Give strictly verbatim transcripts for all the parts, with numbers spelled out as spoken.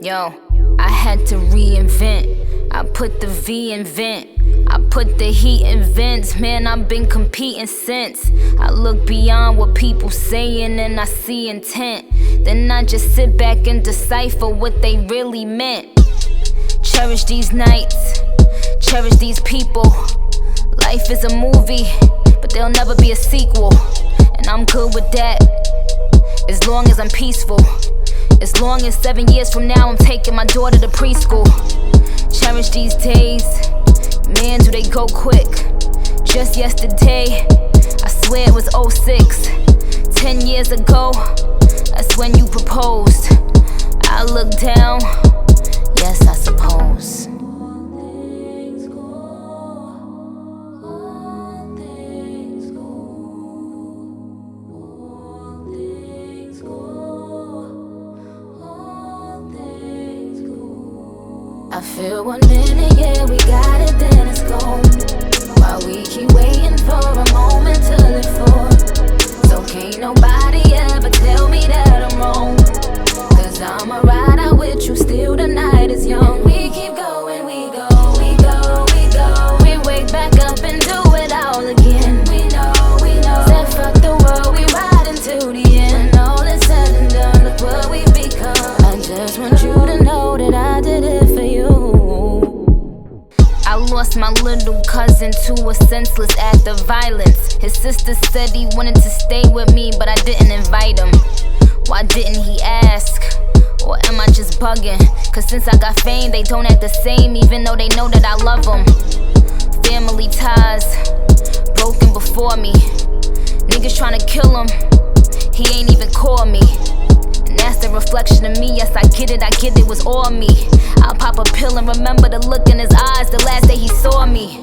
Yo, I had to reinvent. I put the V in vent. I put the heat in vents. Man, I've been competing since. I look beyond what people saying and I see intent. Then I just sit back and decipher what they really meant. Cherish these nights, cherish these people. Life is a movie, but there'll never be a sequel. And I'm good with that, as long as I'm peaceful. As long as seven years from now I'm taking my daughter to preschool. Cherish these days, man, do they go quick. Just yesterday, I swear it was oh six. Ten years ago, that's when you proposed. I look down, yes, I suppose. I feel one minute, yeah, we got it, then it's gone. While we keep waiting for a moment to live for. So can't nobody ever tell me that I'm wrong, cause I'ma ride out with you, still the night is young. We keep going, we go, we go, we go. We wake back up and do it all again. We know, we know. Said fuck the world, we ride until the end. When all is said and done, look what we've become. I just want you to know that I did it for you. I lost my little cousin to a senseless act of violence. His sister said he wanted to stay with me, but I didn't invite him. Why didn't he ask? Or am I just bugging? Cause since I got fame, they don't act the same, even though they know that I love them. Family ties, broken before me. Niggas tryna kill him, he ain't even call me. And that's the reflection of me, yes I get it, I get it was all me. I'll pop a pill and remember the look in his eyes the last day he saw me.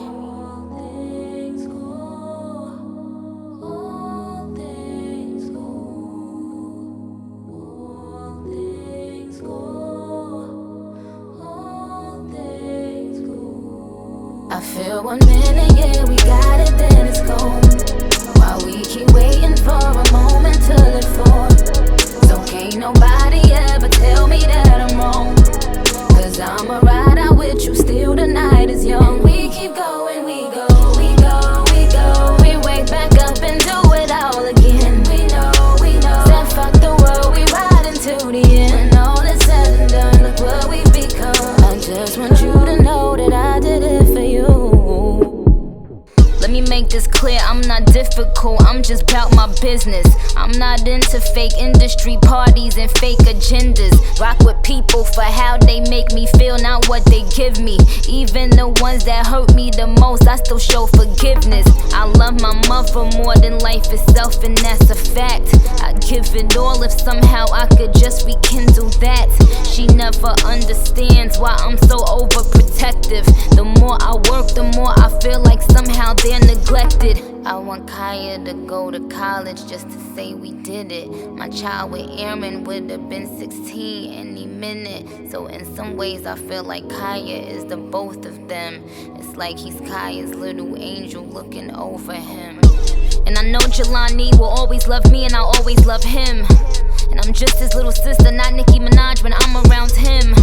I feel one minute, yeah, we got it, then it's gone. While we keep waiting for a moment to live for. So can't nobody ever tell me that I'm wrong, cause I'ma ride out with you, still the night is young. We keep going, we go, we go, we go. We wake back up and do it all again. We know, we know. Said fuck the world, we ride until the end. When all is said and done, look what we've become. I just want you to know that I did it for you. Let me make this clear, I'm not difficult, I'm just bout my business. I'm not into fake industry parties and fake agendas. Rock with people for how they make me feel, not what they give me. Even the ones that hurt me the most, I still show forgiveness. I love my mother more than life itself, and that's a fact. I'd give it all if somehow I could just rekindle that. She never understands why I'm so overprotective. The more I work, the more I feel like somehow they're neglected. I want Kaya to go to college just to say we did it. My child with Aaron would have been sixteen any minute. So in some ways I feel like Kaya is the both of them. It's like he's Kaya's little angel looking over him. And I know Jelani will always love me and I'll always love him. And I'm just his little sister, not Nicki Minaj when I'm around him.